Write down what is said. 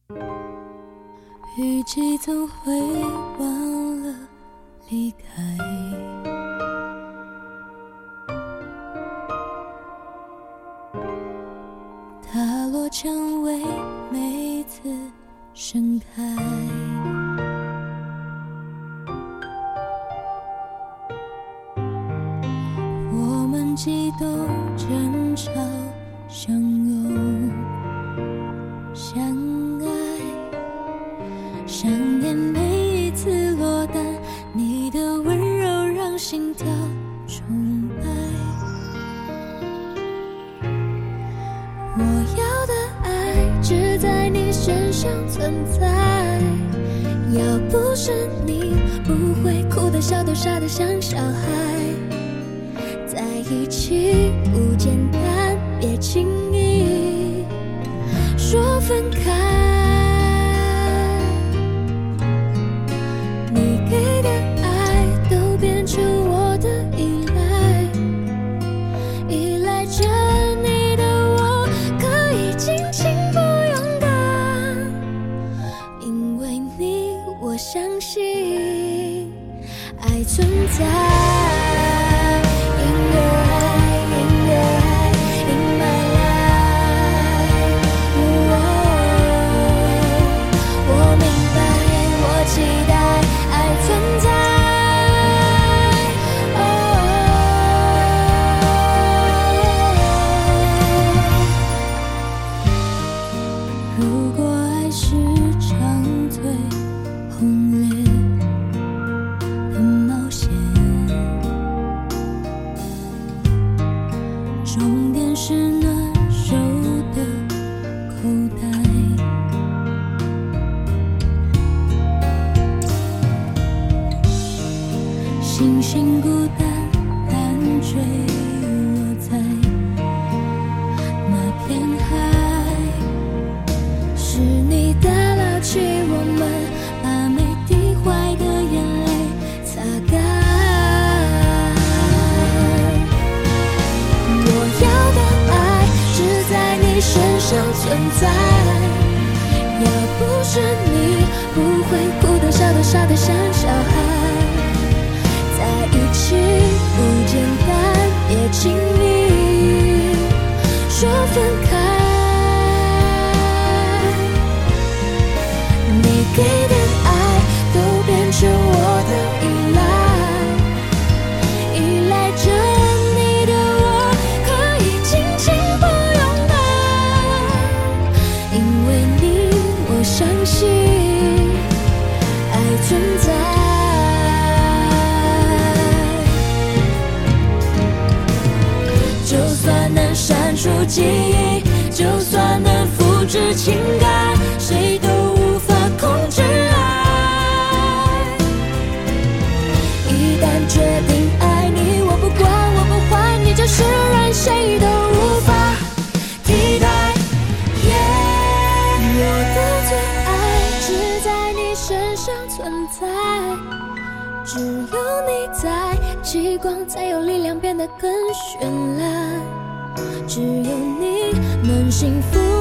雨季总会忘了离开，它落成为每次盛开。我们激动争吵相拥相爱，想念每一次落单，你的温柔让心跳充爱。我要的爱只在你身上存在，要不是你，不会哭得笑得傻得像小孩。在一起不简单，别轻易说分开。你给的爱都变成我的依赖，依赖着你的我可以尽情不勇敢，因为你我相信爱存在。如果爱是场最轰烈的冒险，终点是暖手的口袋。星星孤单单坠落在那片海，是你打捞起我们，把每滴坏的眼泪擦干。我要的爱只在你身上存在，要不是你，不会哭得笑得傻得像小孩。在一起不简单，别轻易说分开。你给的爱都变成我的依赖，依赖着你的我可以尽情不勇敢，因为你我相信爱存在。就算能删除记忆，就算能复制情感，谁都无法控制爱。一旦决定爱你，我不管我不还你，就是让谁都无法替代。我的最爱只在你身上存在，只有你在，极光才有力量变得更绚烂，只有你能幸福